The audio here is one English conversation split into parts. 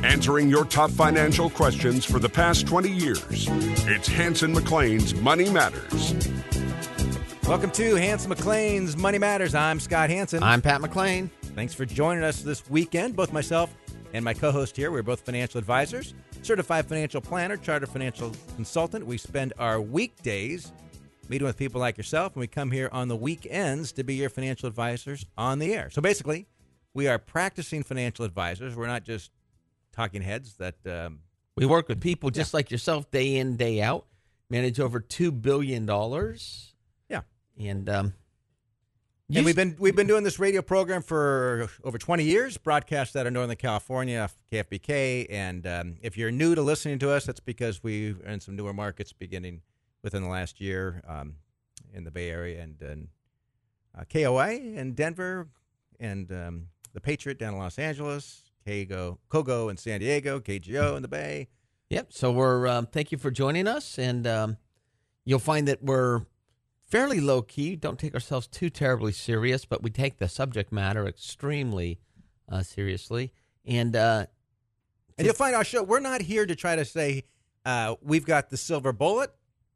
answering your top financial questions for the past 20 years. It's Hanson McLean's Money Matters. Welcome to Hanson McLean's Money Matters. I'm Scott Hanson. I'm Pat McLean. Thanks for joining us this weekend. Both myself and my co-host here, we're both financial advisors, certified financial planner, chartered financial consultant. We spend our weekdays meeting with people like yourself, and we come here on the weekends to be your financial advisors on the air. So basically, we are practicing financial advisors. We're not just talking heads that we work with people just like yourself day in, day out, manage over $2 billion. Yeah. And we've been doing this radio program for over 20 years, broadcast out of Northern California, KFBK. And if you're new to listening to us, that's because we're in some newer markets beginning within the last year in the Bay Area and KOA in Denver and the Patriot down in Los Angeles, Kogo in San Diego, KGO in the Bay. Yep. So we're thank you for joining us. And you'll find that we're fairly low-key, don't take ourselves too terribly serious, but we take the subject matter extremely seriously. And you'll find our show, we're not here to try to say we've got the silver bullet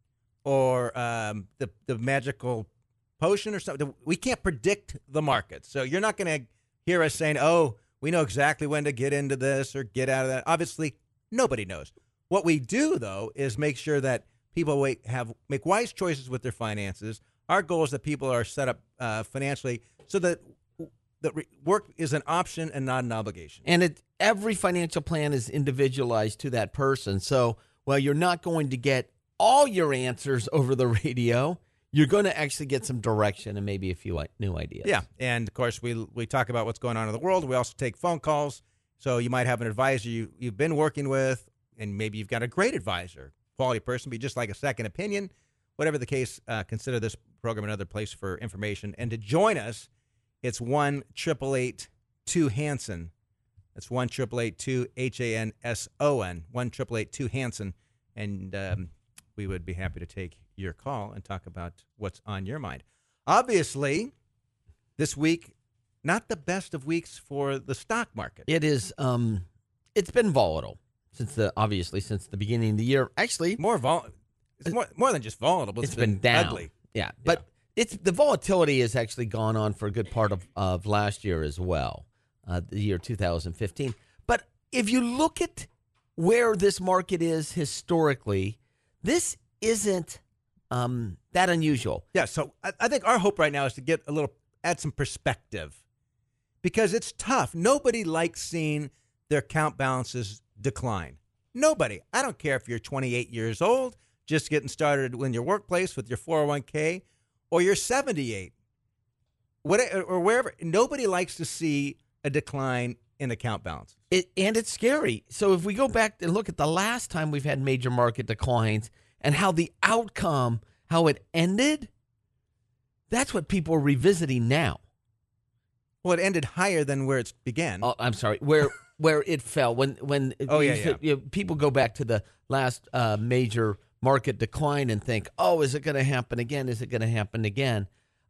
or the magical potion or something. We can't predict the market. So you're not going to hear us saying, oh, we know exactly when to get into this or get out of that. Obviously, nobody knows. What we do, though, is make sure that people make wise choices with their finances. Our goal is that people are set up financially so that work is an option and not an obligation. And every financial plan is individualized to that person. So while you're not going to get all your answers over the radio, you're going to actually get some direction and maybe a few new ideas. Yeah, and of course, we talk about what's going on in the world. We also take phone calls. So you might have an advisor you've been working with, and maybe you've got a great advisor, quality person, be just like a second opinion. Whatever the case, consider this program another place for information. And to join us, it's 1-888-2-HANSON. That's 1-888-2-HANSON, 1-888-2-HANSON. And we would be happy to take your call and talk about what's on your mind. Obviously, this week, not the best of weeks for the stock market. It is. It's been volatile since the beginning of the year. Actually, It's more than just volatile. It's been down. Ugly. Yeah, but the volatility has actually gone on for a good part of last year as well, the year 2015. But if you look at where this market is historically, this isn't that unusual. Yeah, so I think our hope right now is to add some perspective, because it's tough. Nobody likes seeing their account balances decline. Nobody. I don't care if you're 28 years old, just getting started in your workplace with your 401k, or you're 78, or wherever. Nobody likes to see a decline in account balance. And it's scary. So if we go back and look at the last time we've had major market declines and how the outcome, how it ended, that's what people are revisiting now. Well, it ended higher than where it began. Oh, I'm sorry. Where it fell when people go back to the last major market decline and think, oh, is it going to happen again? Is it going to happen again?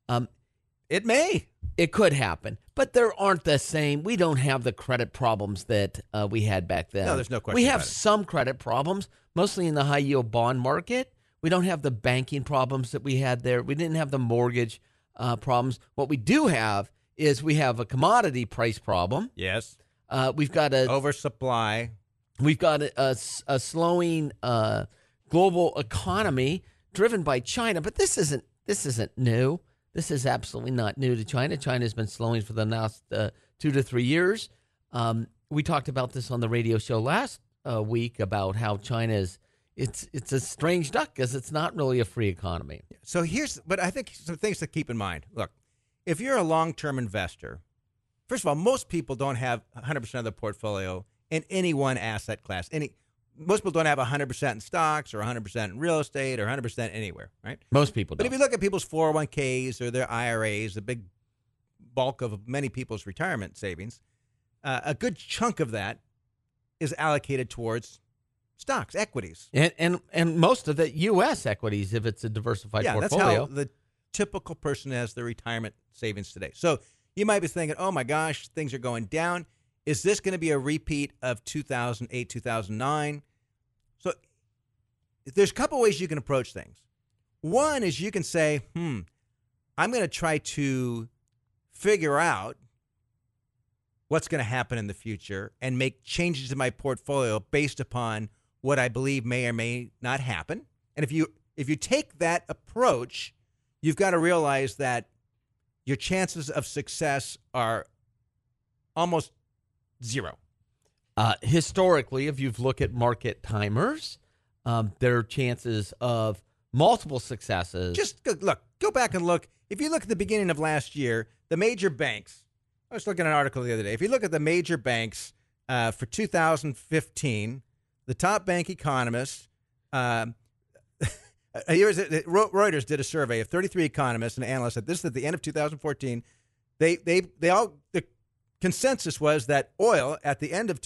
It may. It could happen, but there aren't the same. We don't have the credit problems that we had back then. No, there's no question. We have some credit problems, mostly in the high yield bond market. We don't have the banking problems that we had there. We didn't have the mortgage problems. What we do have is we have a commodity price problem. Yes. We've got a oversupply. We've got a slowing global economy driven by China, but this isn't new. This is absolutely not new to China. China's been slowing for the last 2 to 3 years. We talked about this on the radio show last week about how China it's a strange duck because it's not really a free economy. So but I think some things to keep in mind. Look, if you're a long-term investor, first of all, most people don't have 100% of their portfolio in any one asset class. Most people don't have 100% in stocks or 100% in real estate or 100% anywhere, right? Most people don't. But if you look at people's 401ks or their IRAs, the big bulk of many people's retirement savings, a good chunk of that is allocated towards stocks, equities. And most of the U.S. equities, if it's a diversified portfolio. That's how the typical person has their retirement savings today. So you might be thinking, oh, my gosh, things are going down. Is this going to be a repeat of 2008, 2009? So there's a couple ways you can approach things. One is you can say, I'm going to try to figure out what's going to happen in the future and make changes to my portfolio based upon what I believe may or may not happen. And if you take that approach, you've got to realize that your chances of success are almost zero. Historically, if you've looked at market timers, their chances of multiple successes. Just go back and look. If you look at the beginning of last year, the major banks, I was looking at an article the other day. If you look at the major banks for 2015, the top bank economists, Reuters did a survey of 33 economists and analysts. This is at the end of 2014. The consensus was that oil at the end of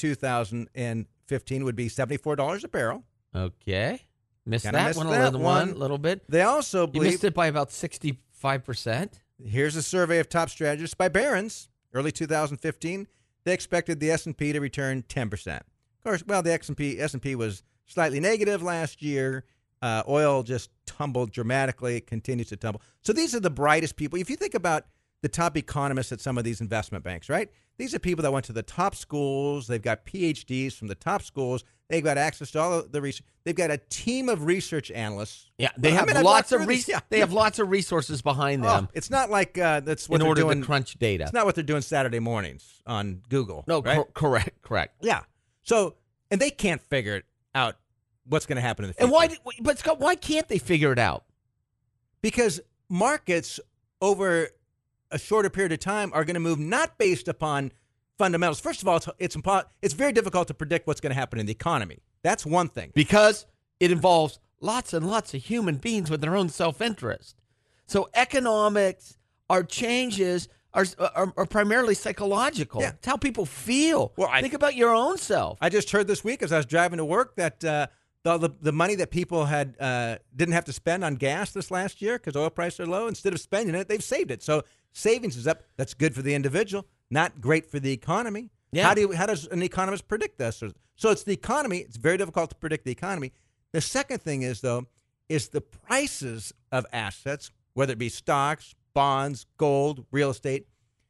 2015 would be $74 a barrel. Okay. Missed Kinda that missed one that a one. little bit. They also You believe. missed it by about 65%. Here's a survey of top strategists by Barron's. Early 2015, they expected the S&P to return 10%. Of course, well, the S&P was slightly negative last year. Oil just tumbled dramatically. It continues to tumble. So these are the brightest people. If you think about the top economists at some of these investment banks, right? These are people that went to the top schools. They've got PhDs from the top schools. They've got access to all of the research. They've got a team of research analysts. Yeah, they have I've lots walked of through this. Yeah. they have lots of resources behind them It's not like that's what in they're order doing. to crunch data. It's not what they're doing Saturday mornings on Google. No, right? correct. Yeah. So, and they can't figure it out what's going to happen in the future. And but Scott, why can't they figure it out? Because markets over a shorter period of time are going to move not based upon fundamentals. First of all, it's very difficult to predict what's going to happen in the economy. That's one thing. Because it involves lots and lots of human beings with their own self-interest. So economics, our changes are primarily psychological. Yeah. It's how people feel. Well, Think about your own self. I just heard this week as I was driving to work that the money that people had didn't have to spend on gas this last year because oil prices are low, instead of spending it, they've saved it. So savings is up. That's good for the individual, not great for the economy. Yeah. How does an economist predict this? So it's the economy. It's very difficult to predict the economy. The second thing is the prices of assets, whether it be stocks, bonds, gold, real estate.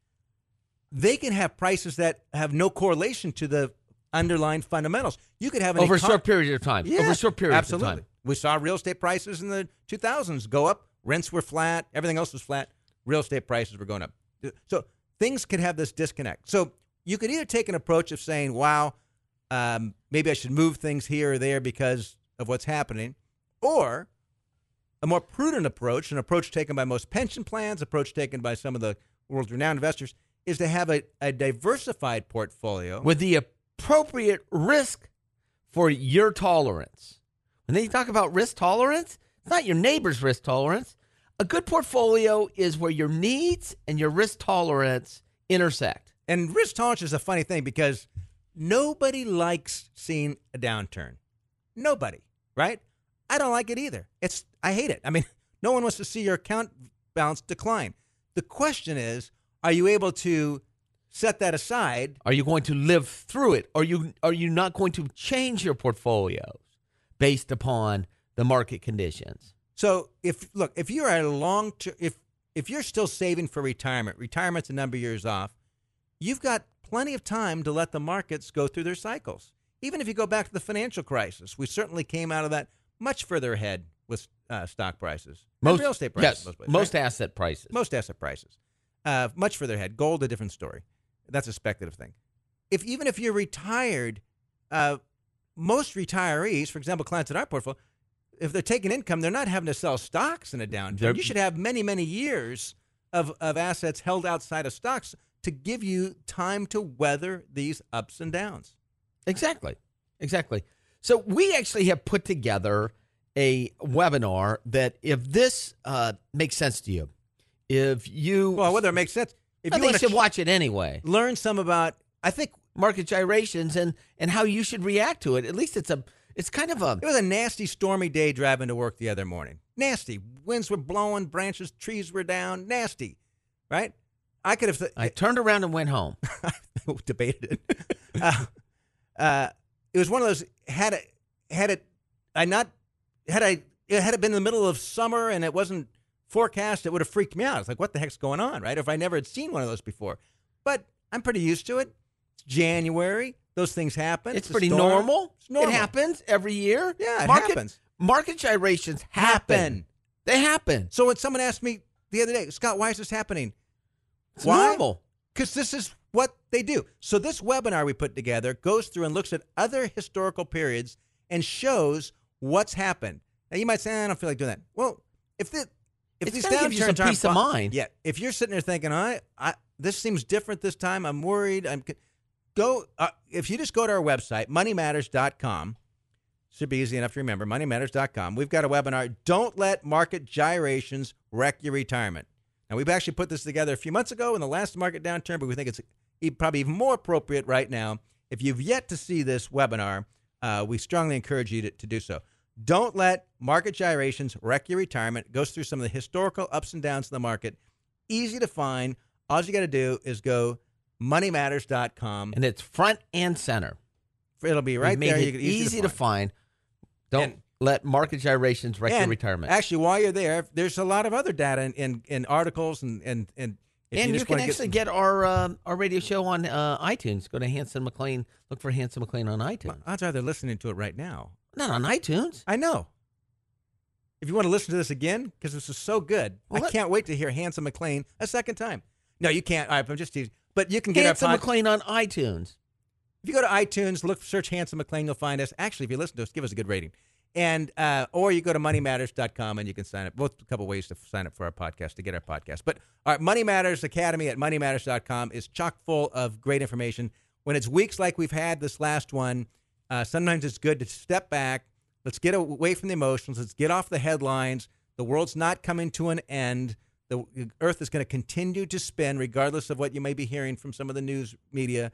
They can have prices that have no correlation to the underlying fundamentals. You could have Over a short period of time. Yeah, Over a short period absolutely. of time. We saw real estate prices in the 2000s go up. Rents were flat. Everything else was flat. Real estate prices were going up. So things could have this disconnect. So you could either take an approach of saying, wow, maybe I should move things here or there because of what's happening, or a more prudent approach, an approach taken by most pension plans, approach taken by some of the world's renowned investors, is to have a diversified portfolio. With the appropriate risk for your tolerance. When they talk about risk tolerance, it's not your neighbor's risk tolerance. A good portfolio is where your needs and your risk tolerance intersect. And risk tolerance is a funny thing because nobody likes seeing a downturn. Nobody, right? I don't like it either. I hate it. I mean, no one wants to see your account balance decline. The question is, are you able to set that aside? Are you going to live through it? Are you not going to change your portfolios based upon the market conditions? So if you're at a long term, if you're still saving for retirement's a number of years off, you've got plenty of time to let the markets go through their cycles. Even if you go back to the financial crisis, we certainly came out of that much further ahead with stock prices. And real estate prices. Yes, most most right? asset prices. Most asset prices. Much further ahead. Gold, a different story. That's a speculative thing. Even if you're retired, most retirees, for example, clients in our portfolio, if they're taking income, they're not having to sell stocks in a downturn. You should have many, many years of assets held outside of stocks to give you time to weather these ups and downs. Exactly. So we actually have put together a webinar that if this makes sense to you, whether it makes sense, if I you think want you to should watch it anyway. learn some about, I think Market gyrations and how you should react to it. At least it's kind of a. it was a nasty, stormy day driving to work the other morning. Nasty. Winds were blowing, trees were down. Nasty, right? I could have. I turned around and went home. Debated it. It was one of those. Had it been in the middle of summer and it wasn't forecast, it would have freaked me out. It's like, what the heck's going on, right? If I never had seen one of those before. But I'm pretty used to it. It's January. Those things happen. It's a pretty storm. normal. It's normal. It happens every year. Yeah, it happens. Market gyrations happen. They happen. So when someone asked me the other day, Scott, why is this happening? It's normal. Because this is what they do. So this webinar we put together goes through and looks at other historical periods and shows what's happened. Now you might say, I don't feel like doing that. Well, if these gonna give you some downturns aren't peace of mind. Yeah, if you're sitting there thinking, this seems different this time, I'm worried. If you just go to our website, moneymatters.com, should be easy enough to remember, moneymatters.com. We've got a webinar, Don't Let Market Gyrations Wreck Your Retirement. Now, we've actually put this together a few months ago in the last market downturn, but we think it's probably even more appropriate right now. If you've yet to see this webinar, we strongly encourage you to do so. Don't Let Market Gyrations Wreck Your Retirement. It goes through some of the historical ups and downs of the market. Easy to find. All you got to do is go moneymatters.com. And it's front and center. It'll be right We've there. made it easy to find. Don't let market gyrations wreck your retirement. Actually, while you're there, there's a lot of other data in articles and you can actually get our radio show on iTunes. Go to Hanson McLean. Look for Hanson McLean on iTunes. Odds are they're listening to it right now. Not on iTunes. I know. If you want to listen to this again, because this is so good, I can't wait to hear Hanson McLean a second time. No, you can't. All right, I'm just teasing. But you can get Hanson McLean on iTunes. If you go to iTunes, search Hanson McLean, you'll find us. Actually, if you listen to us, give us a good rating. And or you go to moneymatters.com and you can sign up. Both a couple ways to sign up for our podcast, to get our podcast. But our Money Matters Academy at moneymatters.com is chock full of great information. When it's weeks like we've had this last one, sometimes it's good to step back. Let's get away from the emotions. Let's get off the headlines. The world's not coming to an end. The earth is going to continue to spin regardless of what you may be hearing from some of the news media.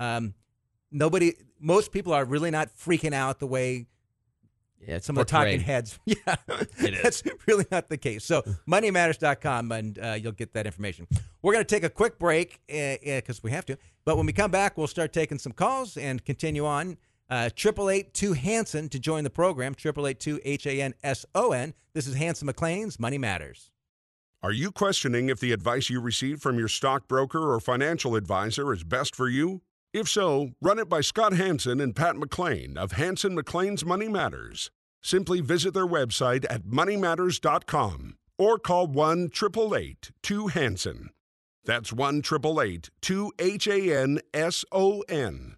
Most people are really not freaking out the way some of the talking heads. Yeah, that's really not the case. So moneymatters.com, and you'll get that information. We're going to take a quick break because we have to. But when we come back, we'll start taking some calls and continue on. 888-2-HANSON to join the program. 888-2-HANSON. This is Hanson McLean's Money Matters. Are you questioning if the advice you receive from your stockbroker or financial advisor is best for you? If so, run it by Scott Hanson and Pat McLean of Hanson McLean's Money Matters. Simply visit their website at moneymatters.com or call 1-888-2-HANSON. That's 1-888-2-HANSON.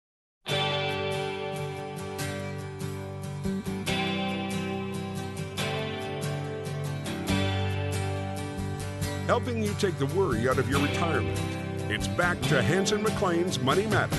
Helping you take the worry out of your retirement. It's back to Hanson McLean's Money Matters.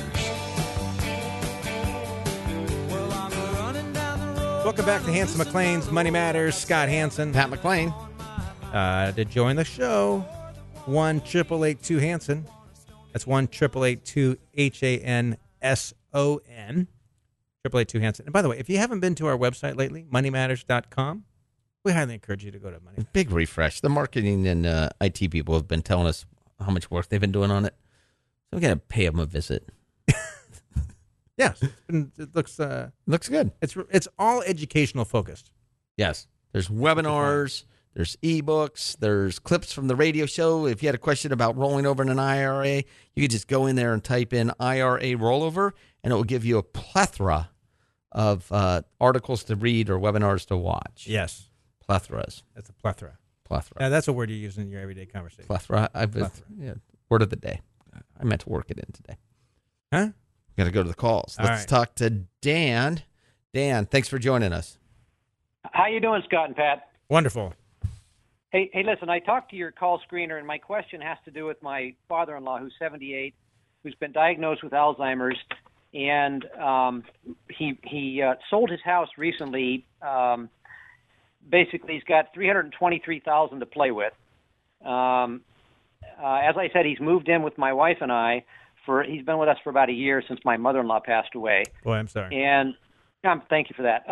Welcome back to Hanson McLean's Money Matters. Scott Hanson. Pat McLean. To join the show, 1-888-2-HANSON. That's 1-888-2-HANSON. 888-2-HANSON. And by the way, if you haven't been to our website lately, moneymatters.com, we highly encourage you to go to Money. Big refresh. The marketing and IT people have been telling us how much work they've been doing on it. So we got to pay them a visit. Yes, it looks good. It's all educational focused. Yes, there's webinars, there's ebooks, there's clips from the radio show. If you had a question about rolling over in an IRA, you could just go in there and type in IRA rollover, and it will give you a plethora of articles to read or webinars to watch. Yes, plethoras. That's a plethora. Plethora. Yeah, that's a word you use in your everyday conversation. Plethora. Yeah, word of the day. I meant to work it in today. Huh? Got to go to the calls. Let's talk to Dan. Dan, thanks for joining us. How you doing, Scott and Pat? Wonderful. Hey, listen, I talked to your call screener, and my question has to do with my father-in-law, who's 78, who's been diagnosed with Alzheimer's, and he sold his house recently. Basically, he's got $323,000 to play with. As I said, he's moved in with my wife and I. He's been with us for about a year since my mother-in-law passed away. Boy, I'm sorry. And thank you for that.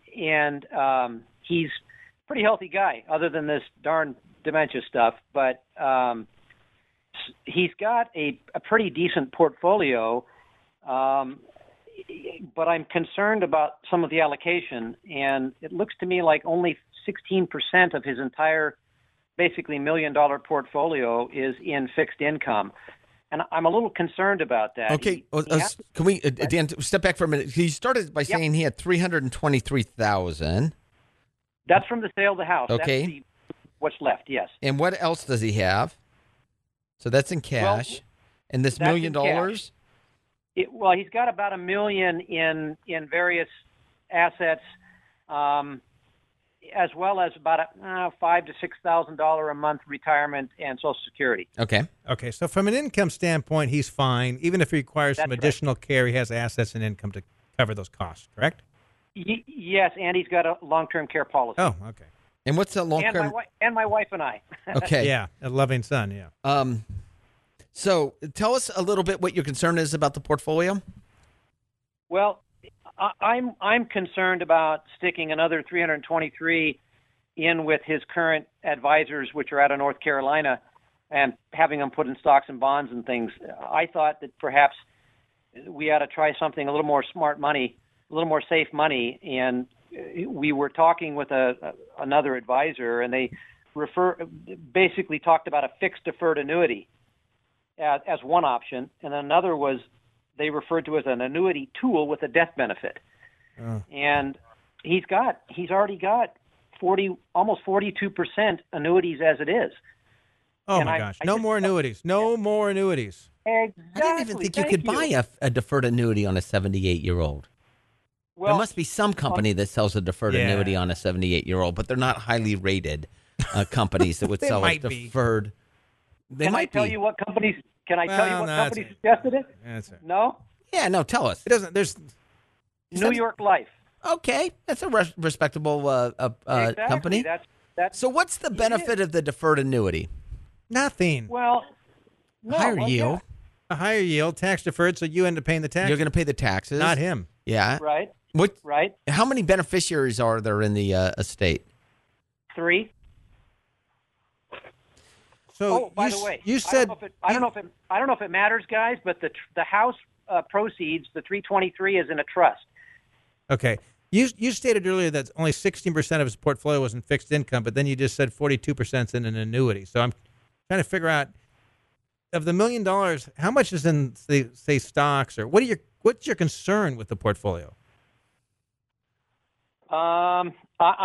He's a pretty healthy guy, other than this darn dementia stuff. But he's got a pretty decent portfolio, but I'm concerned about some of the allocation, and it looks to me like only 16% of his entire, basically $1 million portfolio is in fixed income. And I'm a little concerned about that. Okay, can we, Dan, step back for a minute? He started by saying he had $323,000. That's from the sale of the house. Okay. That's what's left, yes. And what else does he have? So that's in cash. Well, and this $1 million? Well, he's got about $1 million in various assets, as well as about $5,000 to $6,000 a month retirement and Social Security. Okay. Okay, so from an income standpoint, he's fine. Even if he requires some additional care, he has assets and income to cover those costs, correct? Yes, and he's got a long-term care policy. Oh, okay. And what's the long-term? And my wife and I. Okay. Yeah, a loving son, yeah. So tell us a little bit what your concern is about the portfolio. Well, I'm concerned about sticking another 323 in with his current advisors, which are out of North Carolina, and having them put in stocks and bonds and things. I thought that perhaps we ought to try something a little more smart money, a little more safe money. And we were talking with another advisor, and they basically talked about a fixed deferred annuity as one option, and another was they referred to as an annuity tool with a death benefit. And he's already got almost 42% annuities as it is. Oh, and my gosh. No more annuities. No more annuities. Exactly. I didn't even think you could buy a deferred annuity on a 78-year-old. Well, there must be some company that sells a deferred annuity on a 78-year-old, but they're not highly rated companies that would sell a deferred. Can I tell you what companies? Can I tell you what company suggested it? That's it. No. Yeah, no. Tell us. It doesn't. There's New York Life. Okay, that's a respectable Exactly. company. That's So, what's the benefit of the deferred annuity? nothing. well, no, Higher yield. A higher yield, tax deferred, so you end up paying the tax. You're going to pay the taxes. Not him. Yeah. Right. What? Right. How many beneficiaries are there in the estate? 3. So by the way, you said I don't know if it matters, guys, but the house proceeds, the 323, is in a trust. Okay. You stated earlier that only 16% of his portfolio was in fixed income, but then you just said 42% is in an annuity. So I'm trying to figure out, of the $1 million, how much is in say stocks, or what's your concern with the portfolio? I'll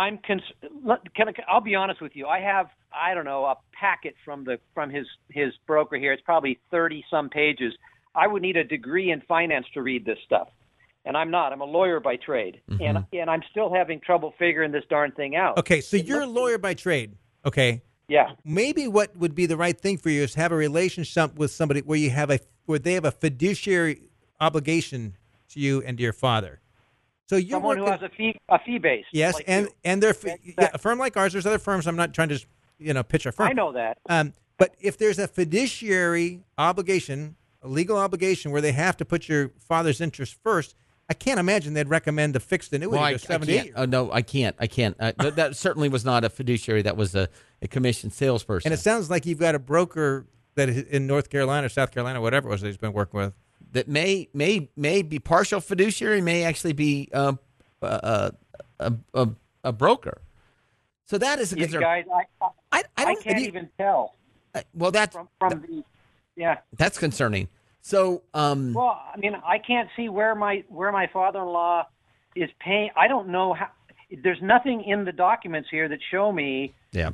be honest with you. I have, I don't know, a packet from his broker here. It's probably 30 some pages. I would need a degree in finance to read this stuff. And I'm not. I'm a lawyer by trade. Mm-hmm. And I'm still having trouble figuring this darn thing out. Okay, so you're a lawyer by trade. Okay. Yeah. Maybe what would be the right thing for you is have a relationship with somebody where they have a fiduciary obligation to you and to your father. So you're someone who has a fee base. Yes, like and they're a firm like ours. There's other firms. I'm not trying to pitch our firm. I know that. But if there's a fiduciary obligation, a legal obligation where they have to put your father's interest first, I can't imagine they'd recommend a fixed annuity to 78. Oh, no, I can't. That certainly was not a fiduciary. That was a commissioned salesperson. And it sounds like you've got a broker that is in North Carolina, South Carolina, whatever it was that he's been working with. That may be partial fiduciary, may actually be a broker. So that is a concern. Guys, I can't even tell. Well, that's that's concerning. So, well, I mean, I can't see where my father-in-law is paying. I don't know how. There's nothing in the documents here that show me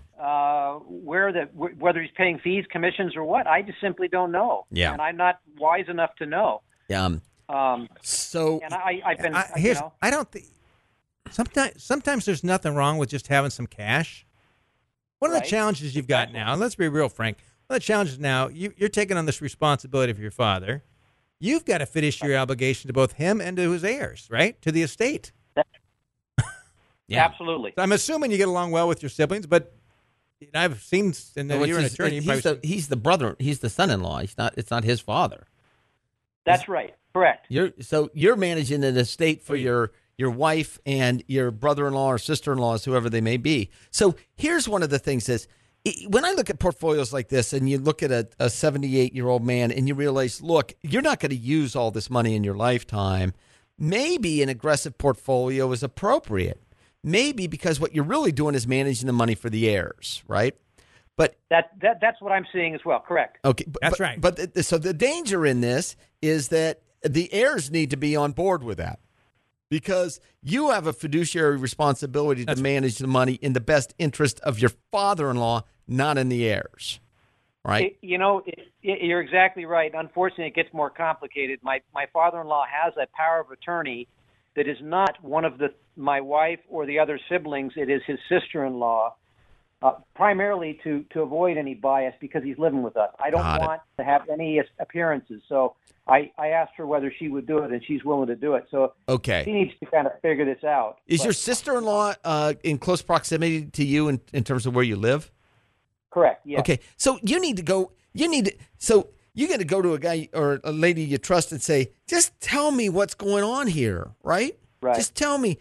whether he's paying fees, commissions, or what. I just simply don't know. Yeah, and I'm not wise enough to know. So, and I've been. I don't think. Sometimes there's nothing wrong with just having some cash. One of the challenges you've got now, and let's be real frank, one of the challenges now, you're taking on this responsibility for your father. You've got a fiduciary obligation to both him and to his heirs, right? To the estate. Yeah, absolutely. So I'm assuming you get along well with your siblings, but I've seen, and you're an attorney. He's the brother. He's the son-in-law. It's not his father. That's right. Correct. You're managing an estate for your wife and your brother-in-law or sister-in-laws, whoever they may be. So here's one of the things is when I look at portfolios like this and you look at a 78-year-old man and you realize, look, you're not going to use all this money in your lifetime, maybe an aggressive portfolio is appropriate. Maybe because what you're really doing is managing the money for the heirs, right? But that's what I'm seeing as well. Correct. Okay, That's right. But so the danger in this is that the heirs need to be on board with that, because you have a fiduciary responsibility to manage the money in the best interest of your father-in-law, not in the heirs, right? You're exactly right. Unfortunately, it gets more complicated. My father-in-law has a power of attorney that is not one of my wife or the other siblings. It is his sister-in-law, primarily to avoid any bias because he's living with us. I don't want to have any appearances. So I asked her whether she would do it, and she's willing to do it. So Okay. she needs to kind of figure this out. Is your sister-in-law in close proximity to you in terms of where you live? Correct, yes. Okay, so you need to go. So you got to go to a guy or a lady you trust and say, just tell me what's going on here, right? Right. Just tell me,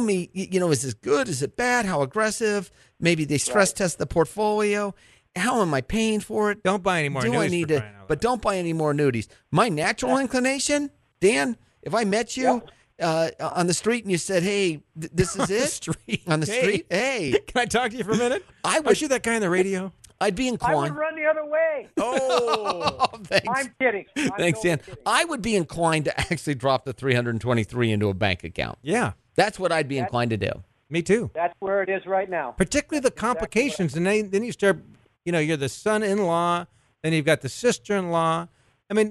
is this good? Is it bad? How aggressive? Maybe they stress test the portfolio. How am I paying for it? Don't buy any more Do I annuities need for to? crying out loud. But don't buy any more annuities. My natural inclination, Dan, if I met you on the street and you said, "Hey, this is it," street. on the Hey. street, hey, Can I talk to you for a minute? I would- Aren't you that guy on the radio? I'd be I inclined. would run the other way. Oh, thanks. I'm kidding. I'm Thanks, totally Dan. kidding. I would be inclined to actually drop the 323 into a bank account. Yeah, That's what I'd be inclined to do. me too. That's where it is right now. Particularly the complications, and then you start. You're the son-in-law, then you've got the sister-in-law. I mean,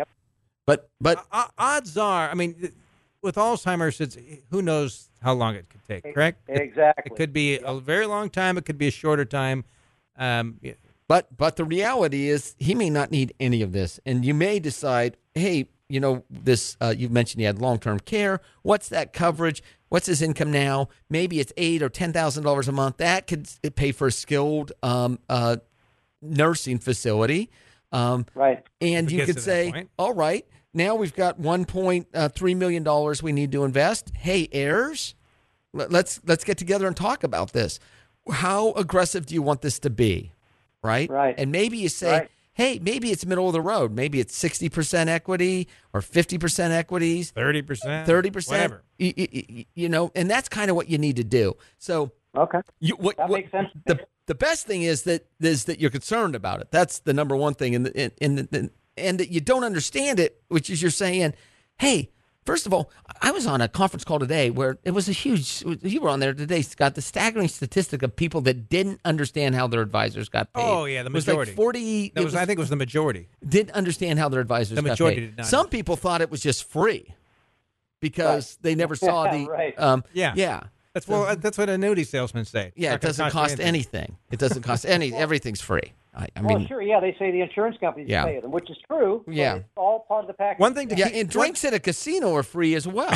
But odds are, with Alzheimer's, who knows how long it could take, correct? Exactly. It could be a very long time. It could be a shorter time. Yeah. But the reality is he may not need any of this, and you may decide, hey, this. You mentioned he had long-term care. What's that coverage? What's his income now? Maybe it's $8,000 or $10,000 a month. That could pay for a skilled nursing facility. Right. And If it you gets could to that say, point. all right, now we've got $1.3 million we need to invest. Hey, heirs, let's get together and talk about this. How aggressive do you want this to be? Right? Right. And maybe you say, Right. hey, maybe it's middle of the road. Maybe it's 60% equity or 50% equities, 30%, 30%. whatever. And that's kind of what you need to do. So Okay. That makes sense. the best thing is that you're concerned about it. That's the number one thing, and that you don't understand it, which is you're saying, hey, first of all, I was on a conference call today where it was you were on there today, Scott, the staggering statistic of people that didn't understand how their advisors got paid. Oh, yeah, the It was majority. like 40. I think it was the majority. Didn't understand how their advisors The got majority paid. did not Some people thought it was just free because they never saw the. Right. Yeah. Yeah. That's what annuity salesmen say. Yeah, it It's not doesn't gonna cost anything. It doesn't cost any. Everything's free. I Well, mean, sure, yeah, they say the insurance companies Yeah. pay them, which is true. but Yeah. It's all part of the package. One thing to yeah, keep, and drinks at a casino are free as well.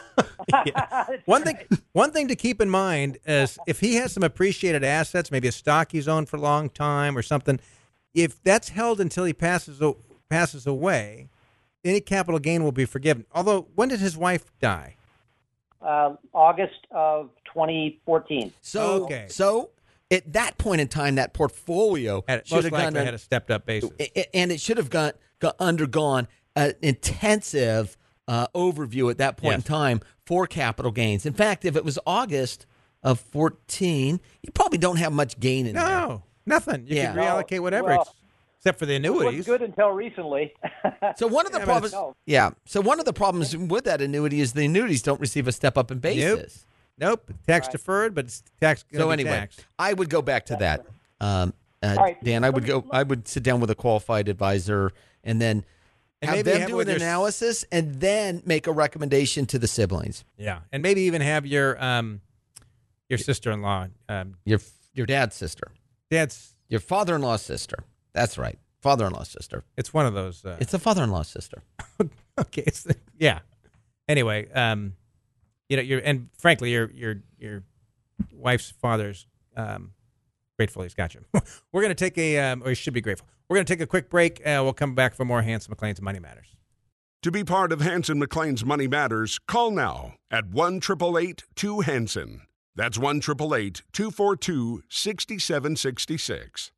one thing to keep in mind is if he has some appreciated assets, maybe a stock he's owned for a long time or something, if that's held until he passes away, any capital gain will be forgiven. Although, when did his wife die? August of 2014. So, Okay. At that point in time, that portfolio should Most have likely gone, had a stepped-up basis. and it should have undergone an intensive overview at that point in Yes. time for capital gains. In fact, if it was August of 14, you probably don't have much gain in there. No, nothing. You Yeah. can reallocate whatever, Well, except for the It was annuities. good until recently. So one of the Yeah, but problems, it's- yeah. So one of the problems with that annuity is the annuities don't receive a step up in basis. Nope, tax deferred, but it's tax. So gonna be anyway, taxed. I would go back to that, right. Dan. I would sit down with a qualified advisor and then And have maybe them have do with an your analysis and then make a recommendation to the siblings. Yeah, and maybe even have your sister-in-law, Your dad's sister, dad's. your father-in-law's sister. That's right, father-in-law's sister. It's one of those. It's a father-in-law's sister. Okay, yeah. Anyway, and frankly, your wife's father's grateful he's got you. We're going to take or he should be grateful. We're going to take a quick break. We'll come back for more Hanson McLean's Money Matters. To be part of Hanson McLean's Money Matters, call now at 1-888-2-HANSON. That's 1-888-242-6766.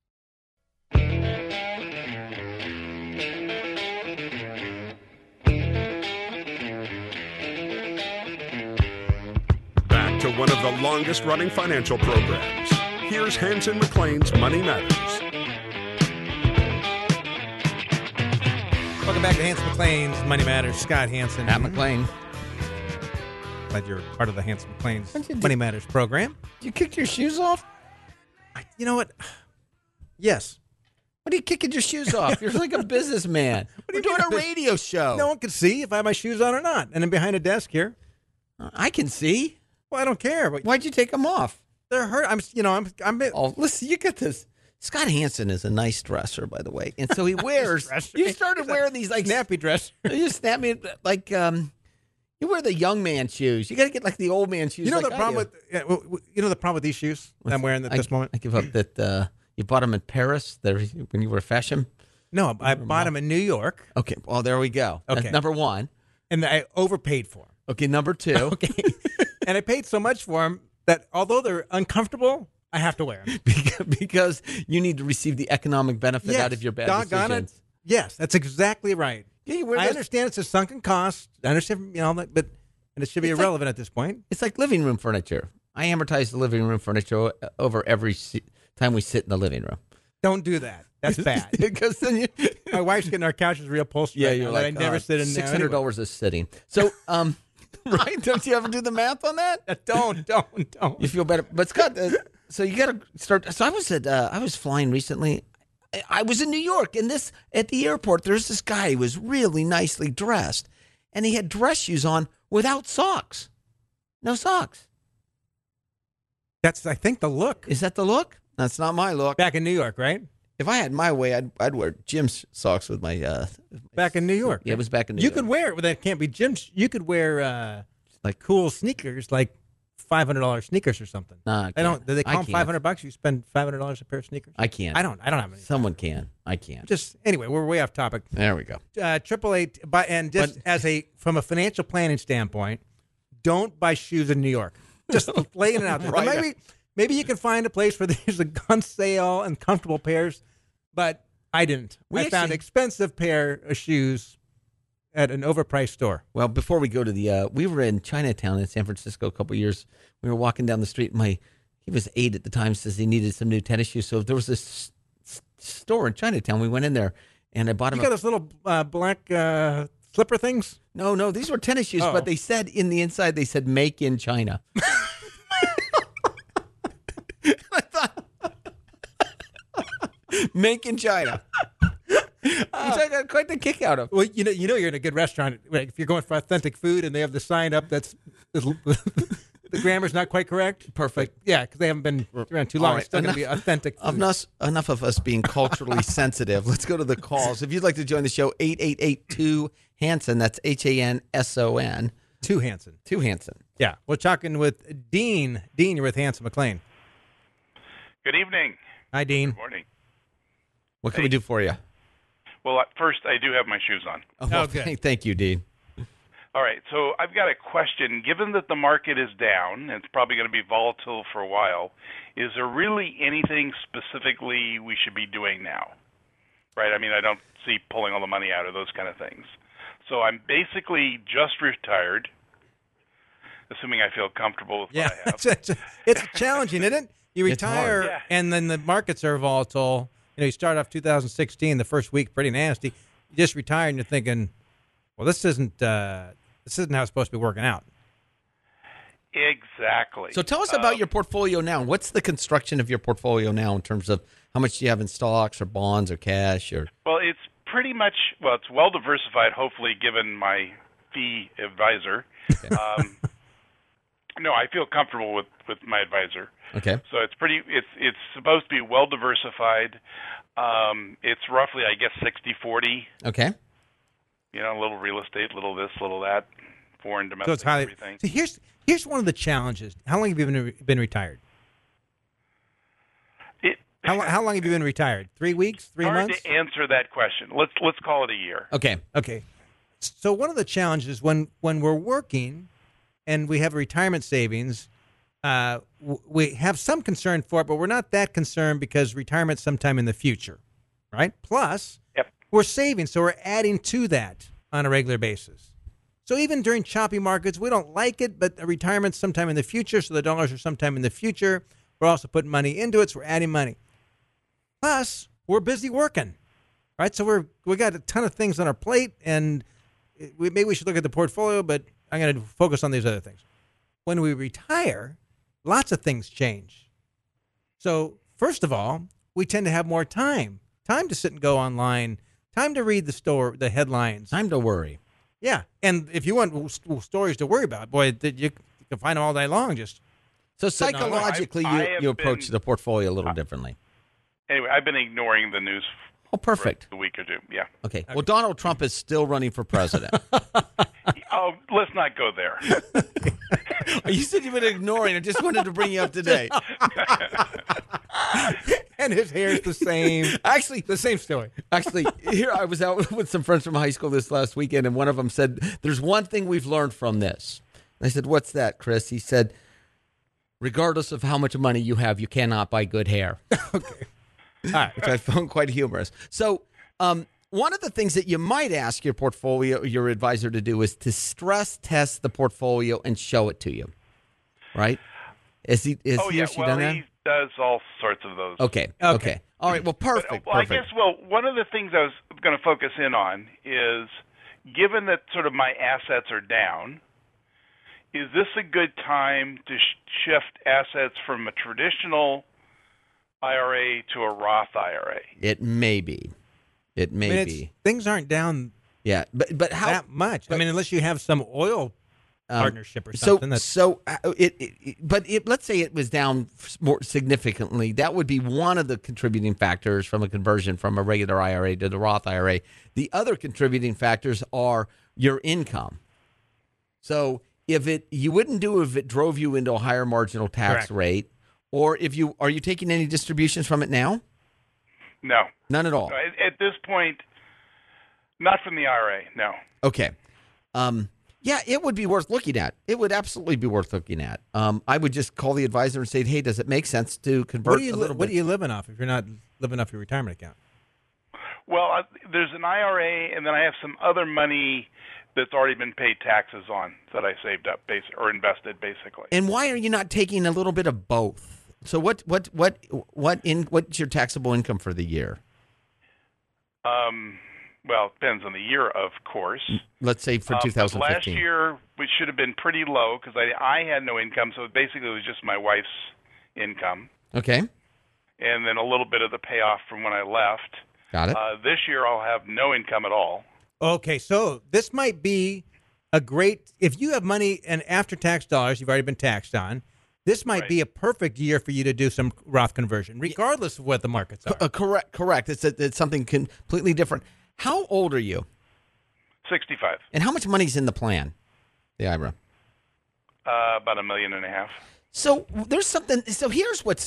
Back to one of the longest-running financial programs. Here's Hanson McLean's Money Matters. Welcome back to Hanson McLean's Money Matters. Scott Hanson. Pat McLean. Glad you're part of the Hanson McLean's What'd you do? Money Matters program. You kicked your shoes off? You know what? Yes. What are you kicking your shoes off? You're like a businessman. We're doing a radio show. No one can see if I have my shoes on or not. And I'm behind a desk here. I can see. Well, I don't care. But Why'd you take them off? they're hurt. I'm. Oh, listen, you get this. Scott Hanson is a nice dresser, by the way, and so he wears. dresser. You started wearing these like snappy dress. You snap me like you wear the young man shoes. You got to get like the old man shoes. You know like the I problem do. with the problem with these shoes that I'm wearing at this moment. I give up that you bought them in Paris when you were fashion. No, I bought them in New York, Okay, well there we go. That's Okay. number one. and I overpaid for them. Okay, number two. Okay, and I paid so much for them that although they're uncomfortable, I have to wear them. because you need to receive the economic benefit out of your bad doggone decisions. it. Yes, that's exactly right. Yeah, you wear I those- understand it's a sunken cost. I understand, that, but it should be It's like- irrelevant at this point. It's like living room furniture. I amortize the living room furniture over every time we sit in the living room. Don't do that. That's bad. Because then you, My wife's getting our couches reupholstered. yeah, right you're now, like, but I never sit in there. $600 a sitting. So, right? Don't you ever do the math on that? Anyway. Don't. You feel better, but Scott. So you got to start. So I was flying recently. I was in New York, and at the airport, there's this guy who was really nicely dressed, and he had dress shoes on without socks. No socks. That's, I think, the look. Is that the look? That's not my look. Back in New York, right? If I had my way, I'd wear gym's socks with my. Back in New York. Yeah, it was back in New You York. could wear, well, that can't be gym. You could wear like cool sneakers, like $500 sneakers or something. Nah, I don't. Do they I call them can't. $500? You spend $500 a pair of sneakers. I can't. I don't have any. Someone can. I can't. Just anyway, we're way off topic. There we go. 888, and just from a financial planning standpoint, don't buy shoes in New York. Just laying it out there. Right. Maybe you can find a place where there's a on sale and comfortable pairs, but I didn't. I found an expensive pair of shoes at an overpriced store. Well, before we go to we were in Chinatown in San Francisco a couple of years. We were walking down the street. He was 8 at the time, says he needed some new tennis shoes. So there was this store in Chinatown. We went in there, and I bought him. You got those little black slipper things? No, these were tennis shoes, Oh. but they said in the inside, they said "Make in China." I thought, "Make in China," which I got quite the kick out of. Well, you know you're in a good restaurant. Right? If you're going for authentic food and they have the sign up that's the grammar's not quite correct. Perfect. Yeah, because they haven't been around too long. All right, It's still going to be authentic food. Enough of us being culturally sensitive. Let's go to the calls. If you'd like to join the show, 888-2-HANSON. That's HANSON. 2 Hanson. 2-HANSON. Yeah, we're talking with Dean. Dean, you're with Hanson McLean. Good evening. Hi, Dean. Good morning. What can we do for you? Well, at first, I do have my shoes on. Oh, good. Thank you, Dean. All right, so I've got a question. Given that the market is down, it's probably going to be volatile for a while, is there really anything specifically we should be doing now? Right? I mean, I don't see pulling all the money out of those kind of things. So I'm basically just retired, assuming I feel comfortable with Yeah, what I have. it's challenging, isn't it? You It's hard. retire, Yeah. and then the markets are volatile. You start off 2016, the first week, pretty nasty. You just retire, and you're thinking, well, this isn't how it's supposed to be working out. Exactly. So tell us about your portfolio now. What's the construction of your portfolio now in terms of how much do you have in stocks or bonds or cash? Or Well, it's pretty much, it's well diversified, hopefully, given my fee advisor. No, I feel comfortable with my advisor. Okay. So it's supposed to be well diversified. It's roughly, I guess, 60-40. Okay. A little real estate, little this, little that, foreign, domestic, So it's highly. everything. So here's one of the challenges. How long have you been retired? How long have you been retired? 3 weeks? 3 Hard months? to answer that question. Let's call it a year. Okay. Okay. So one of the challenges when we're working and we have retirement savings, we have some concern for it, but we're not that concerned because retirement's sometime in the future, right? Plus, Yep. we're saving, so we're adding to that on a regular basis. So even during choppy markets, we don't like it, but the retirement's sometime in the future, so the dollars are sometime in the future. We're also putting money into it, so we're adding money. Plus, we're busy working, right? So we got a ton of things on our plate, and maybe we should look at the portfolio, but I'm going to focus on these other things. When we retire, lots of things change. So first of all, we tend to have more time to sit and go online, time to read the headlines. Time to worry. Yeah, and if you want stories to worry about, boy, you can find them all day long. Just So Sitting on- psychologically, I have you approach been- the portfolio a little differently. Anyway, I've been ignoring the news Oh, perfect. for a week or two. Yeah. Okay. Well, Donald Trump is still running for president. Oh, let's not go there. You said you've been ignoring. I just wanted to bring you up to date. and his hair's the same. Actually, The same story. Actually, here I was out with some friends from high school this last weekend, and one of them said, "There's one thing we've learned from this." And I said, "What's that, Chris?" He said, "Regardless of how much money you have, you cannot buy good hair." Okay. All right. Which I found quite humorous. So, one of the things that you might ask your your advisor to do is to stress test the portfolio and show it to you. Right? Is he Oh, or yeah. she Well, done that? he does all sorts of those. Okay. All right. Well, perfect. Well, I perfect. guess, one of the things I was going to focus in on is, given that sort of my assets are down, is this a good time to shift assets from a traditional IRA to a Roth IRA? It may be. It may be. Things aren't down Yeah. But how? that much. I mean, unless you have some oil partnership or So, something. let's say it was down more significantly. That would be one of the contributing factors from a conversion from a regular IRA to the Roth IRA. The other contributing factors are your income. So you wouldn't do if it drove you into a higher marginal tax Correct. rate, or are you taking any distributions from it now? No. None at all. At this point, not from the IRA, no. Okay. Yeah, it would be worth looking at. It would absolutely be worth looking at. I would just call the advisor and say, hey, does it make sense to convert a little bit? What are you living off if you're not living off your retirement account? Well, there's an IRA, and then I have some other money that's already been paid taxes on that I saved up or invested, basically. And why are you not taking a little bit of both? So what's your taxable income for the year? Well, it depends on the year, of course. Let's say for 2015. Last year, we should have been pretty low because I had no income, so basically it was just my wife's income. Okay. And then a little bit of the payoff from when I left. Got it. This year, I'll have no income at all. Okay, so this might be a great if you have money and after-tax dollars you've already been taxed on. This might be a perfect year for you to do some Roth conversion, regardless of what the markets are. Correct. It's something completely different. How old are you? 65. And how much money's in the plan, the IRA? About $1.5 million. So there's something. So here's what's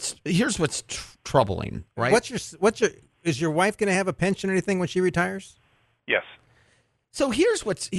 troubling, right? Is your wife going to have a pension or anything when she retires? Yes. So here's what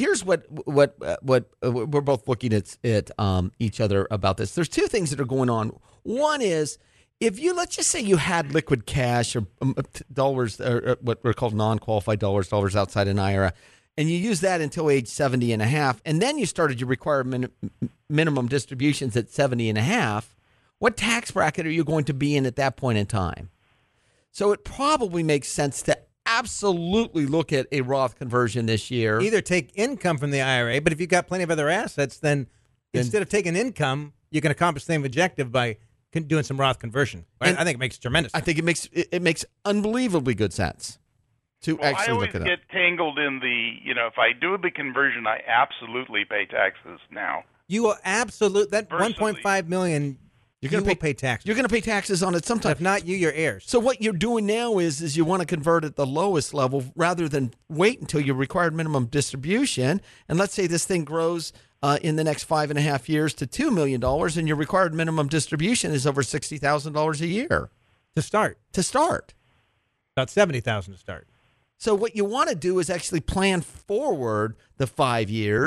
we're both looking at each other about this. There's two things that are going on. One is let's just say you had liquid cash or dollars, or what were called non-qualified dollars outside an IRA, and you use that until age 70 and a half, and then you started your required minimum distributions at 70 and a half. What tax bracket are you going to be in at that point in time? So it probably makes sense to absolutely look at a Roth conversion this year. Either take income from the IRA, but if you've got plenty of other assets, then instead of taking income, you can accomplish the same objective by doing some Roth conversion. I think it makes tremendous sense. I think it makes unbelievably good sense to actually I always look at get tangled in if I do the conversion, I absolutely pay taxes now. You will that Versus 1.5 million. You're going to pay taxes. You're going to pay taxes on it sometime. If not you, your heirs. So what you're doing now is you want to convert at the lowest level rather than wait until your required minimum distribution. And let's say this thing grows in the next 5.5 years to $2 million, and your required minimum distribution is over $60,000 a year to start. About $70,000 to start. So what you want to do is actually plan forward the 5 years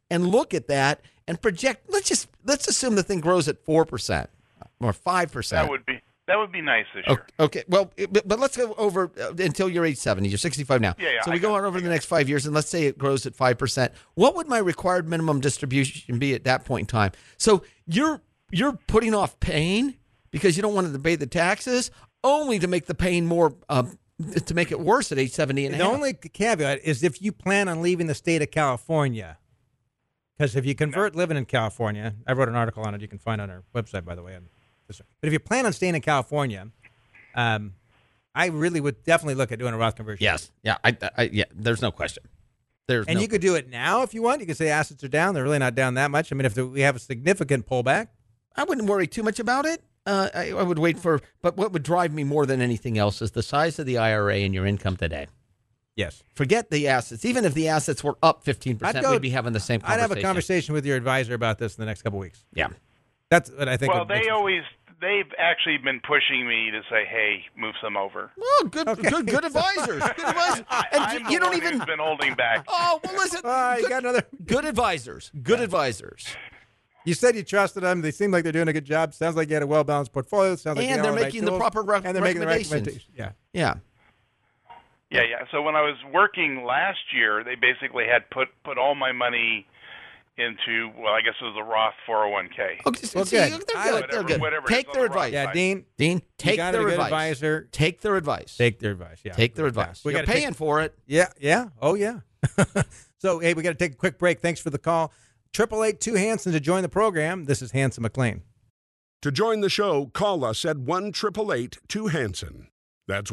and look at that and project. Let's assume the thing grows at 4% or 5%. That would be nice this year. Okay. Well, but let's go over until you're age 70. You're 65 now. Yeah. So we go on over the next 5 years, and let's say it grows at 5%. What would my required minimum distribution be at that point in time? So you're putting off paying because you don't want to pay the taxes, only to make the pain more, to make it worse at age 70 and a The half. only caveat is if you plan on leaving the state of California. Because if you convert living in California, I wrote an article on it. You can find it on our website, by the way. But if you plan on staying in California, I really would definitely look at doing a Roth conversion. Yes. Yeah. Yeah. There's no question. You could do it now if you want. You could say assets are down. They're really not down that much. I mean, if we have a significant pullback, I wouldn't worry too much about it. I would wait but what would drive me more than anything else is the size of the IRA and your income today. yes. Forget the assets. Even if the assets were up 15%, we'd be having the same conversation. I'd have a conversation with your advisor about this in the next couple of weeks. Yeah. That's what I think. Well, they've actually been pushing me to say, "Hey, move some over." Oh, good advisors. Good advisors. And I'm you the don't one even. who's been holding back. Oh, well, listen. You got another. Good advisors. Good advisors. You said you trusted them. They seem like they're doing a good job. Sounds like you had a well-balanced portfolio. Sounds like And they're making the proper and they're making the recommendations. recommendations. Yeah. Yeah. Yeah. So when I was working last year, they basically had put all my money into, well, I guess it was a Roth 401k. Okay, Well, see, good. They're good. They're good. Whatever Take is on their the right advice. Yeah, side. Dean, Take you got their a good advice. advisor. Take their advice. Take their advice. Yeah. Take their advice. We You're gotta paying for it. Yeah. Oh, yeah. So, hey, we got to take a quick break. Thanks for the call. 888-2-HANSON to join the program. This is Hanson McLean. To join the show, call us at 1-888-2-HANSON. That's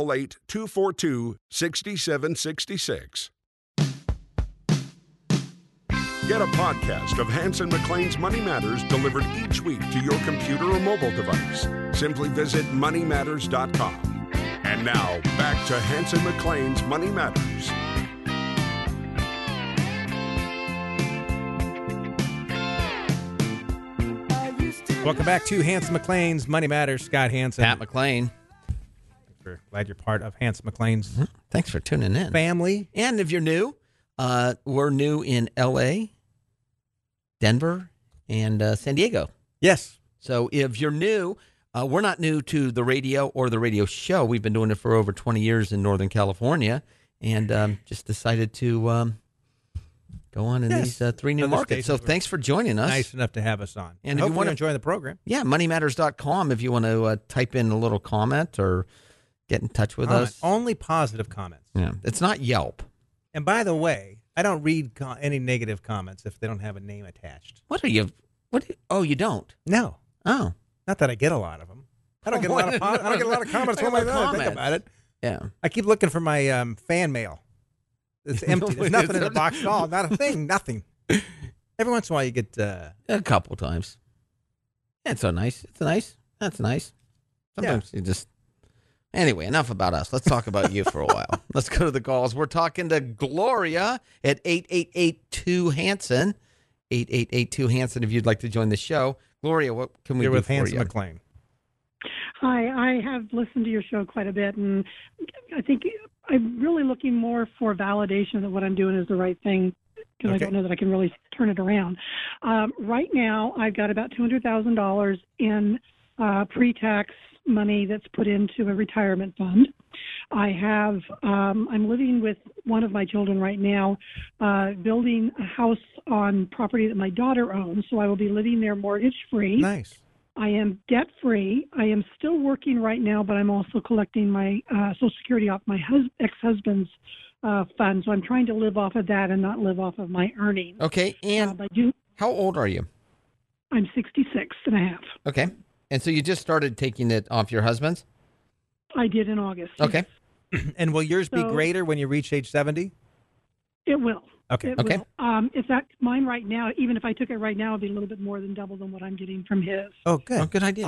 1-888-242-6766. Get a podcast of Hanson McLean's Money Matters delivered each week to your computer or mobile device. Simply visit moneymatters.com. And now, back to Hanson McLean's Money Matters. Welcome back to Hanson McLean's Money Matters. Scott Hanson. Pat McLean. We're glad you're part of Hanson McLean's Thanks for tuning in. family. And if you're new, we're new in L.A., Denver, and San Diego. Yes. So if you're new, we're not new to the radio or the radio show. We've been doing it for over 20 years in Northern California, and just decided to go on in these three new Other markets. So stations. thanks for joining us. Nice enough to have us on. And if you hopefully wanna- enjoy the program. Yeah, moneymatters.com if you want to type in a little comment or get in touch with us. Only positive comments. Yeah, it's not Yelp. And by the way, I don't read any negative comments if they don't have a name attached. What are you? Oh, you don't? No. Oh, Not that I get a lot of them. I don't get a lot of I don't get a lot of comments. One way or the other. Think Comments. about it. yeah. I keep looking for my fan mail. It's empty. There's nothing in the box at all. Not a thing. Nothing. Every once in a while, you get. A couple times. That's so nice. It's nice. That's nice. Sometimes you just. Anyway, enough about us. Let's talk about you for a while. Let's go to the calls. We're talking to Gloria at 888-2-HANSON. 888-2-HANSON if you'd like to join the show. Gloria, what can we You're do with for Hanson you? McLean. Hi, I have listened to your show quite a bit, and I think I'm really looking more for validation that what I'm doing is the right thing because I don't know that I can really turn it around. Right now, I've got about $200,000 in pre-tax money that's put into a retirement fund. I have, I'm living with one of my children right now, building a house on property that my daughter owns, so I will be living there mortgage-free. Nice. I am debt-free. I am still working right now, but I'm also collecting my Social Security off my ex-husband's fund, so I'm trying to live off of that and not live off of my earnings. Okay, and how old are you? I'm 66 and a half. Okay, and so you just started taking it off your husband's? I did in August. Okay. And will yours be So- greater when you reach age 70? It will. Okay. It Okay. will. In fact, mine right now, even if I took it right now, it would be a little bit more than double than what I'm getting from his. Oh, good. Oh, good idea.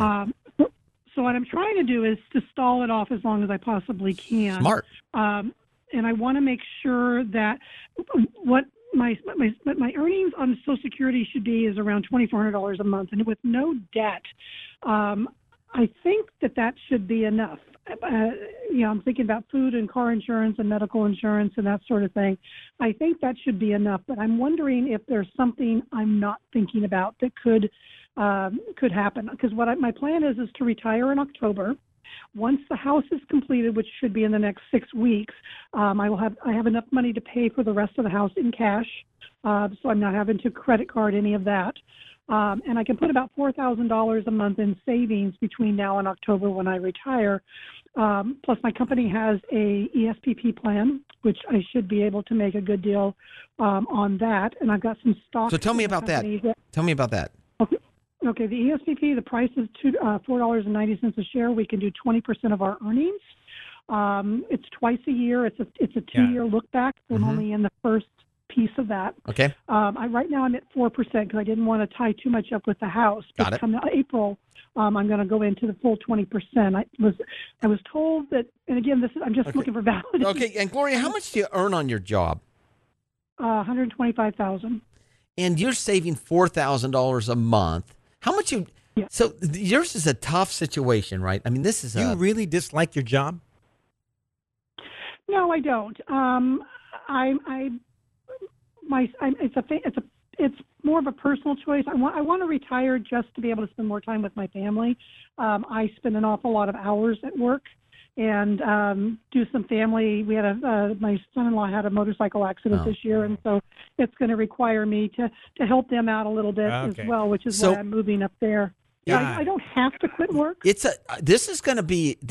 So what I'm trying to do is to stall it off as long as I possibly can. Smart. And I want to make sure that what my earnings on Social Security should be is around $2,400 a month, and with no debt, I think that should be enough. I'm thinking about food and car insurance and medical insurance and that sort of thing. I think that should be enough, but I'm wondering if there's something I'm not thinking about that could happen. Because my plan is to retire in October. Once the house is completed, which should be in the next 6 weeks, I have enough money to pay for the rest of the house in cash, so I'm not having to credit card any of that. And I can put about $4,000 a month in savings between now and October when I retire. Plus, my company has a ESPP plan, which I should be able to make a good deal on that. And I've got some stock. So tell me about that. Tell me about that. Okay, the ESPP, the price is $4.90 a share. We can do 20% of our earnings. It's twice a year. It's a 2-year look back. I'm only in the first piece of that. Okay. Right now I'm at 4% because I didn't want to tie too much up with the house. Got it. Come April, I'm going to go into the full 20%. I was told that, and again, I'm just looking for validity. Okay, and Gloria, how much do you earn on your job? $125,000. And you're saving $4,000 a month. How much you? Yeah. So yours is a tough situation, right? I mean, this is. You really dislike your job? No, I don't. It's more of a personal choice. I want to retire just to be able to spend more time with my family. I spend an awful lot of hours at work and do some family. We had my son-in-law had a motorcycle accident this year, and so it's going to require me to help them out a little bit as well, which is why I'm moving up there. Yeah. I don't have to quit work. This is a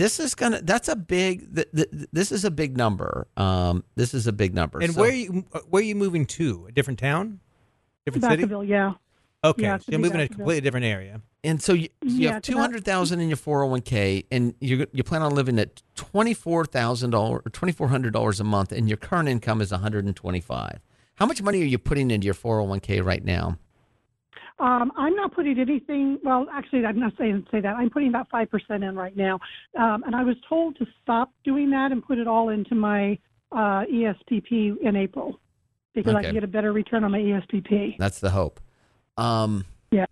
big number. This is a big number. And where are you moving to? A different town? Different city? Vacaville, yeah. Okay, Yeah, so you're moving to a completely different area. And so you have $200,000 in your 401k, and you plan on living at $24,000 or $2,400 a month, and your current income is $125,000. How much money are you putting into your 401k right now? I'm not putting anything. Well, actually, I'm not saying say that. I'm putting about 5% in right now, and I was told to stop doing that and put it all into my ESPP in April because I can get a better return on my ESPP. That's the hope. Yeah.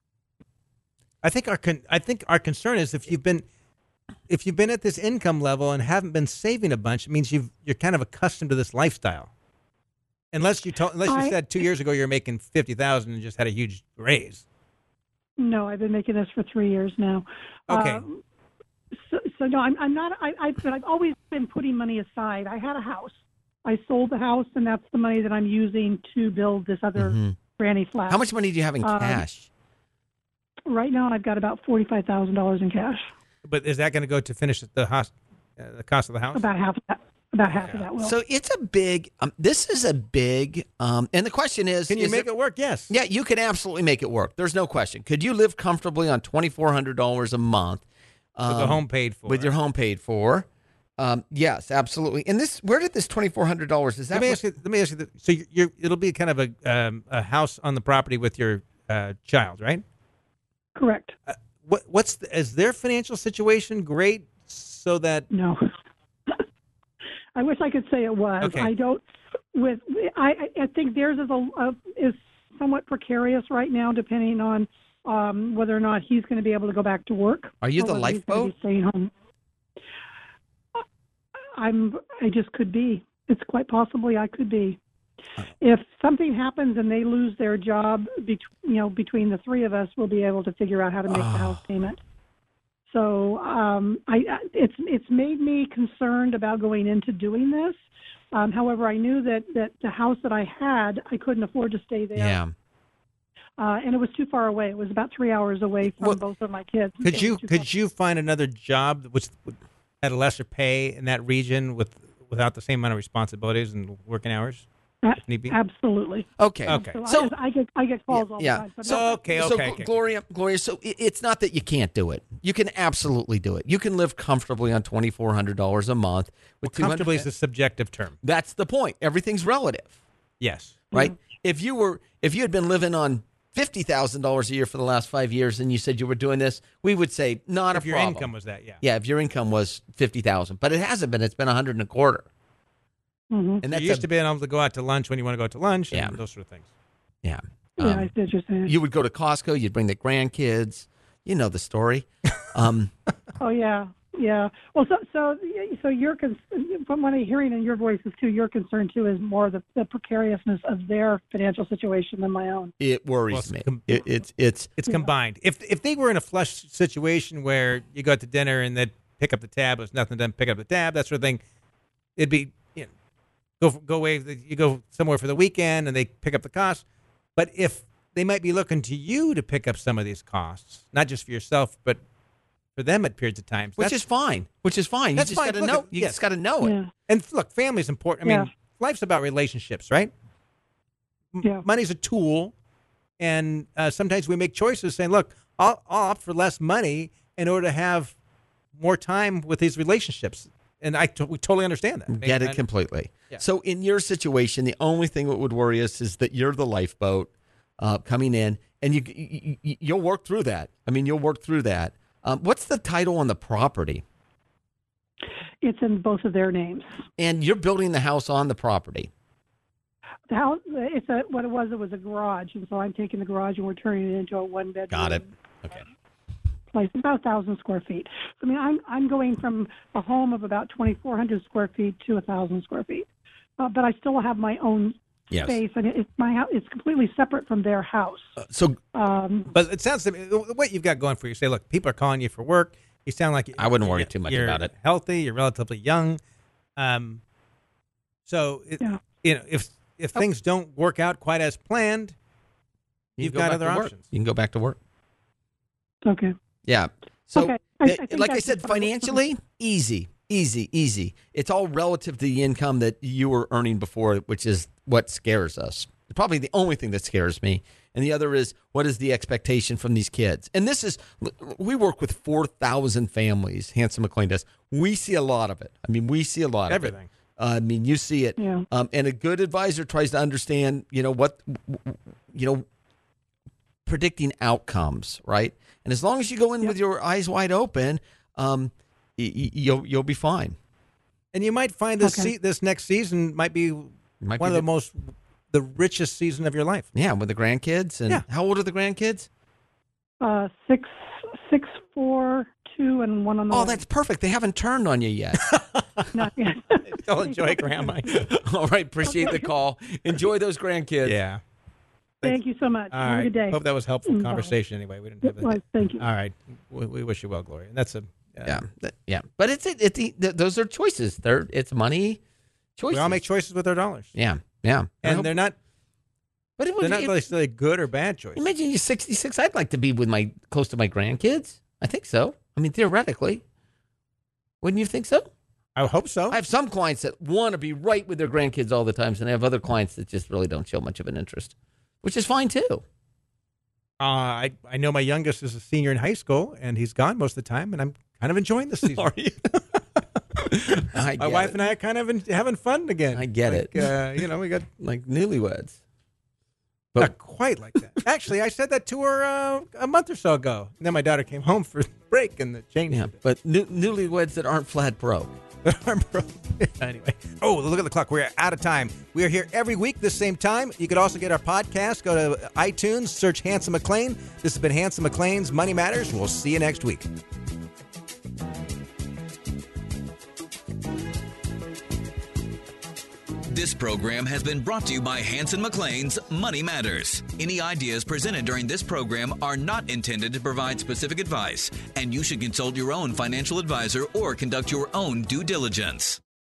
I think our concern is if you've been at this income level and haven't been saving a bunch, it means you're kind of accustomed to this lifestyle. Unless you said 2 years ago you're making $50,000 and just had a huge raise. No, I've been making this for 3 years now. Okay. So no, I'm not. But I've always been putting money aside. I had a house. I sold the house, and that's the money that I'm using to build this other granny flat. How much money do you have in cash? Right now, I've got about $45,000 in cash. But is that going to go to finish the cost of the house? About half of that. About half of that will. So it's a big. This is a big. And the question is, can you make it work? Yes. Yeah, you can absolutely make it work. There's no question. Could you live comfortably on $2,400 a month with the home paid for? With your home paid for. Yes, absolutely. And where did this $2,400? Is that? Let me ask you. So it'll be kind of a house on the property with your child, right? Correct. Is their financial situation great? So that no. I wish I could say it was. Okay. I don't. I think theirs is somewhat precarious right now, depending on whether or not he's going to be able to go back to work. Are you the lifeboat? Staying home. I just could be. It's quite possibly I could be. If something happens and they lose their job, between the three of us, we'll be able to figure out how to make the house payment. So it's made me concerned about going into doing this. However, I knew that the house that I had, I couldn't afford to stay there. Yeah. And it was too far away. It was about 3 hours away from both of my kids. Could you find another job which had a lesser pay in that region without the same amount of responsibilities and working hours? If need be? Absolutely. Okay. So I get calls all the time. So Gloria. So it's not that you can't do it. You can absolutely do it. You can live comfortably on $2,400 a month. Comfortably is a subjective term. That's the point. Everything's relative. Yes. Right. Mm-hmm. If you had been living on $50,000 a year for the last 5 years, and you said you were doing this, we would say not a problem. If your income was that, yeah. Yeah. If your income was $50,000, but it hasn't been. It's been $125,000. Mm-hmm. And that used to be able to go out to lunch when you want to go out to lunch and those sort of things. Yeah. I see what you're saying. You would go to Costco. You'd bring the grandkids. You know the story. Oh yeah. Well, so you're from what I'm hearing in your voices too. Your concern too is more the precariousness of their financial situation than my own. It worries me. It's combined. If they were in a flush situation where you go out to dinner and they'd pick up the tab, there's nothing done, pick up the tab, that sort of thing, it'd be go away. You go somewhere for the weekend and they pick up the cost. But if they might be looking to you to pick up some of these costs, not just for yourself, but for them at periods of time, which is fine. You just got to know. You just got to know it. And look, family's important. I mean, life's about relationships, right? Yeah. Money's a tool, and sometimes we make choices saying, "Look, I'll opt for less money in order to have more time with these relationships." And we totally understand that. Get it completely. Yeah. So in your situation, the only thing that would worry us is that you're the lifeboat coming in, and you'll work through that. I mean, you'll work through that. What's the title on the property? It's in both of their names. And you're building the house on the property. The house, what it was a garage, and so I'm taking the garage and we're turning it into a one-bedroom. Got it. Okay. Place. It's about 1,000 square feet. So, I mean, I'm going from a home of about 2,400 square feet to 1,000 square feet, but I still have my own space, and it's my house. It's completely separate from their house. But it sounds to me what you've got going for you. Say, look, people are calling you for work. You sound like I wouldn't worry too much about it. Healthy, you're relatively young. If things don't work out quite as planned, you've got other options. You can go back to work. Okay. Yeah. So, okay. like I said, financially, easy. It's all relative to the income that you were earning before, which is what scares us. Probably the only thing that scares me. And the other is, what is the expectation from these kids? And we work with 4,000 families, Hanson McClain does. We see a lot of it. I mean, we see a lot of everything. I mean, you see it. Yeah. And a good advisor tries to understand, predicting outcomes, right? And as long as you go in with your eyes wide open, you'll be fine. And you might find this next season might be one of the richest season of your life. Yeah, with the grandkids. And how old are the grandkids? 6, 4, 2, and 1 on the way. Oh, that's perfect. They haven't turned on you yet. Not yet. They'll enjoy grandma. All right, appreciate the call. Enjoy those grandkids. Yeah. Thank you so much. Have a good day. Hope that was helpful conversation anyway. We didn't have that. Thank you. All right. We wish you well, Gloria. And that's yeah. But those are choices. It's money choices. We all make choices with our dollars. Yeah. And they're not really good or bad choices. Imagine you're 66. I'd like to be close to my grandkids. I think so. I mean, theoretically. Wouldn't you think so? I hope so. I have some clients that want to be right with their grandkids all the time, and I have other clients that just really don't show much of an interest, which is fine too. I know my youngest is a senior in high school, and he's gone most of the time, and I'm kind of enjoying the season. Are you? My wife and I are kind of having fun again. I get it. We got like newlyweds. But not quite like that. Actually, I said that to her a month or so ago. And then my daughter came home for break, and the changed. Yeah, but newlyweds that aren't flat broke. Anyway. Oh, look at the clock. We're out of time. We are here every week this same time. You could also get our podcast. Go to iTunes, search Hanson McClain. This has been Hanson McClain's Money Matters. We'll see you next week. This program has been brought to you by Hanson McClain's Money Matters. Any ideas presented during this program are not intended to provide specific advice, and you should consult your own financial advisor or conduct your own due diligence.